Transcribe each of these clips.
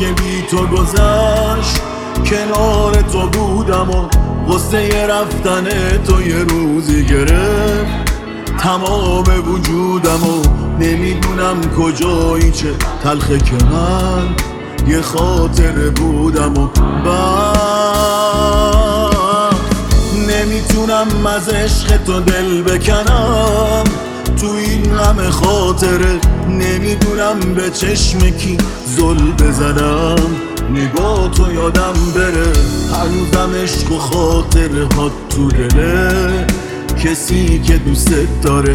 که بی تو گذشت کنار تو بودم و غصه رفتن تو یه روزی گرفت تمام وجودم و نمیدونم کجایی چه تلخه که من یه خاطره بودم و نمیتونم از عشق تو دل بکنم تو این غم خاطره نمیدونم به چشم کی زل بزنم نگاه تو یادم بره هنوزم عشق و خاطره ها تو دله کسی که دوست داره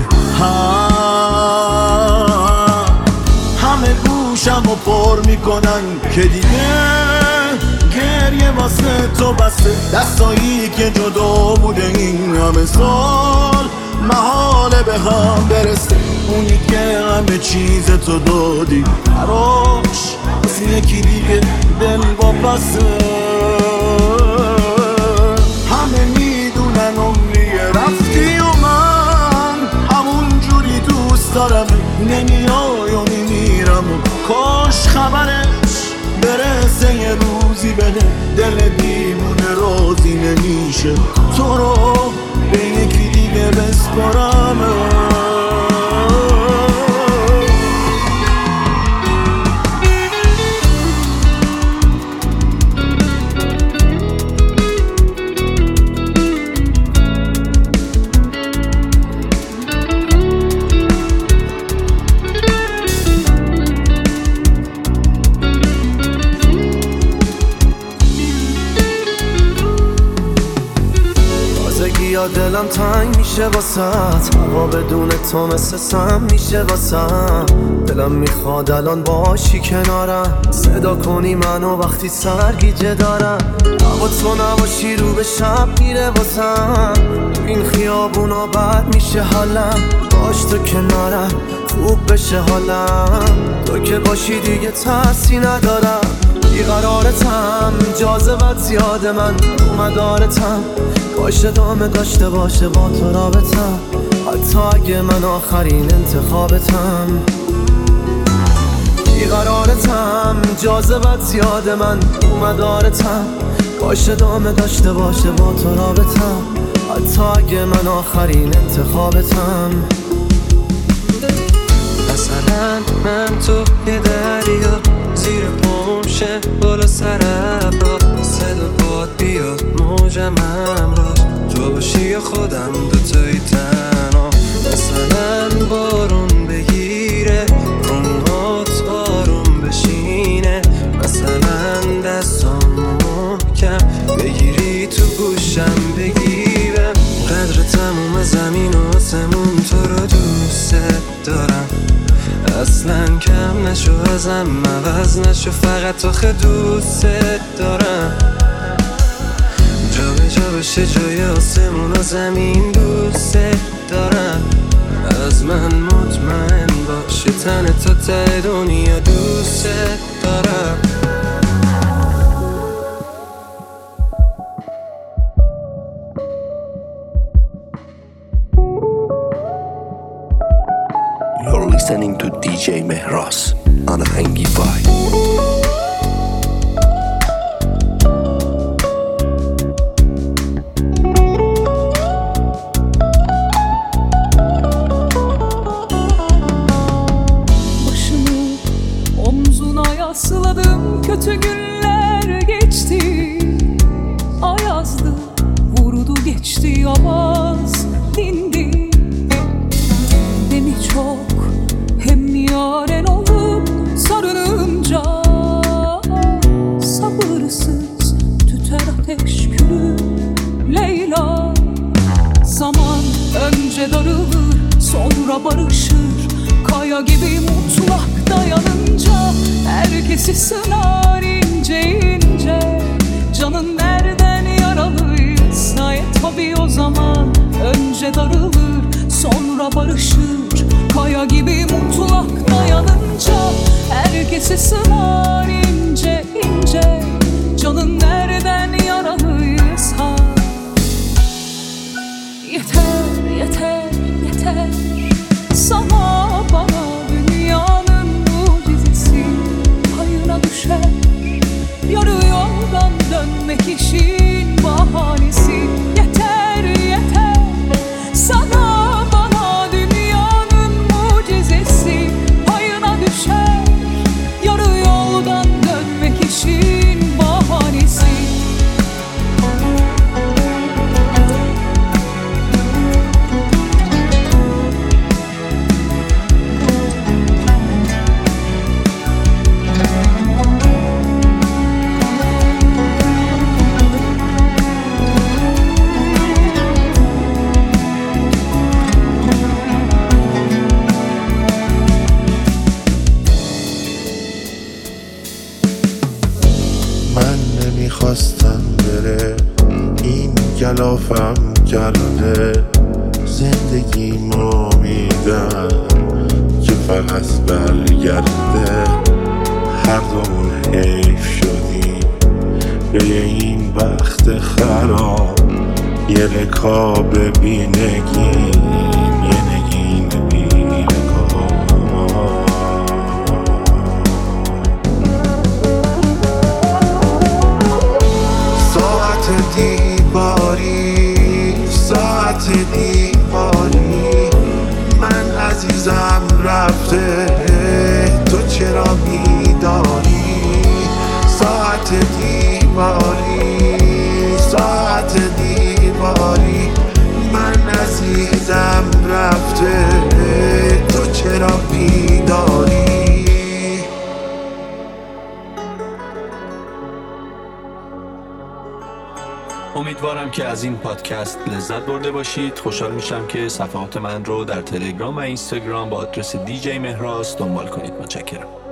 همه گوشم رو پر میکنن که دیگه گریه واسه تو بسته دستایی که جدا بوده این همه سال محاله به هم برسه اونی که همه چیز تو دادی براش واسه یکی دیگه دل واپسه همه میدونن عمریه رفتی و من همون جوری دوست دارم نمیای و میمیرم و کاش خبرش برسه یه روزی بده دل دیوونه راضی نمیشه تو رو به یکی دیگه بسپارم یا دلم تنگ میشه واسط هوا بدون تو مثل سم میشه واسم دلم میخواد الان باشی کنارم صدا کنی منو وقتی سرگیجه دارم هوا تو نباشی رو به شب میره واسم این خیابونا بد میشه حالم باش تو کنارم خوب بشه حالم تو که باشی دیگه ترسی ندارم بیقرارتم جاذبت زیاد من تو مدارتم کاش ادامه داشته باشه با تو رابطم حتی اگه من آخرین انتخابتم بیقرارتم جاذبت زیاد من تو مدارتم کاش ادامه داشته باشه با تو رابطم حتی اگه من آخرین انتخابتم مثلا من تو یه دریا زیر پمشه بالا سر ابرا صدا باد بیاد موجم همراش تو باشی یا خودم دوتایی تنها مثلا بارون بگیره رومات آروم بشینه مثلا دستام محکم بگیری تو گوشم بگیرم قدر تموم زمین و آسمون تو رو دوست دارم اصلا کم نشو ازم عوض نشو فقط آخه دوست دارم جا به جا باشه جای آسمون و زمین دوست دارم از من مطمئن باشه تن تا ته دنیا دوست دارم You're listening to DJ Mehras on Hangify. Başımı omzuna yasladım, kötü günler geçti. Ayazdı, vurdu geçti, avaz dindi. Demi çok hem yaren olup sarılınca sabırsız tüter ateş külü Leyla. Zaman önce darılır sonra barışır, kaya gibi mutlak dayanınca herkesi sınar ince ince. Canın nereden yaralıysa tabii o zaman önce darılır sonra barışır, kaya gibi mutlak dayanınca herkesi sınar ince ince. Canın nereden yaralıysa yeter yeter yeter. Sana bana dünyanın mucizesi payına düşer میخواستم بره این گلافم کرده زندگی ما میدن که فقط برگرده هر دومون حیف شدیم به این وقت خراب یه رکاب بینگیم یه نگین بیرکاب ساعت دیواری من عزیزم رفته تو چرا بیداری ساعت دیواری من عزیزم رفته تو چرا بیداری امیدوارم که از این پادکست لذت برده باشید. خوشحال میشم که صفحات من رو در تلگرام و اینستاگرام با آدرس دیجی مهراس دنبال کنید. متشکرم.